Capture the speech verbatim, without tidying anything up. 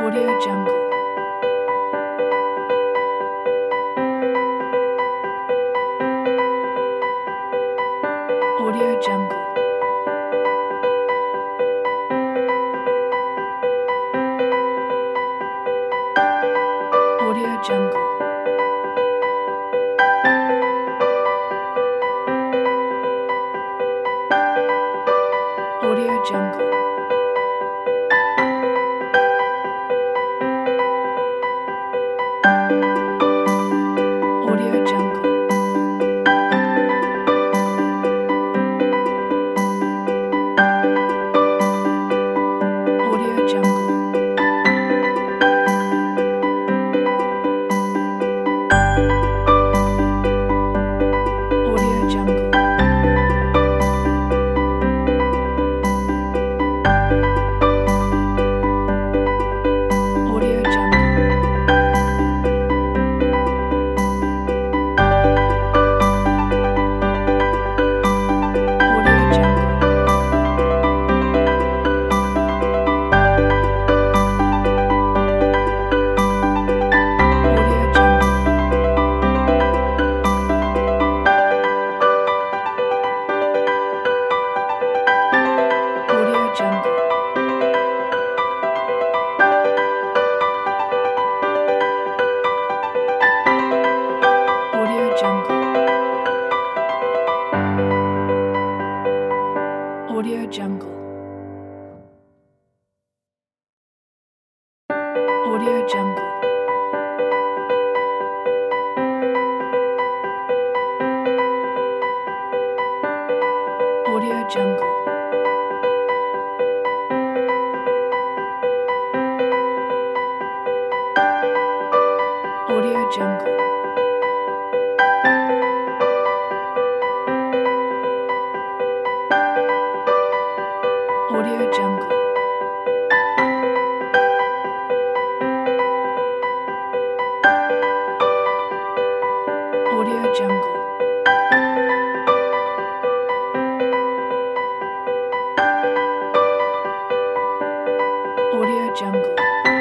Audio Jungle. Audio Jungle. Audio Jungle. Audio Jungle. Audio Jungle. Audio Jungle. Audio Jungle. Audio Jungle. Audio Jungle. Audio Jungle. Audio Jungle. Audio Jungle. Audio Jungle. Audio Jungle. Audio Jungle. Audio Jungle. Audio Jungle. Audio Jungle. Audio Jungle.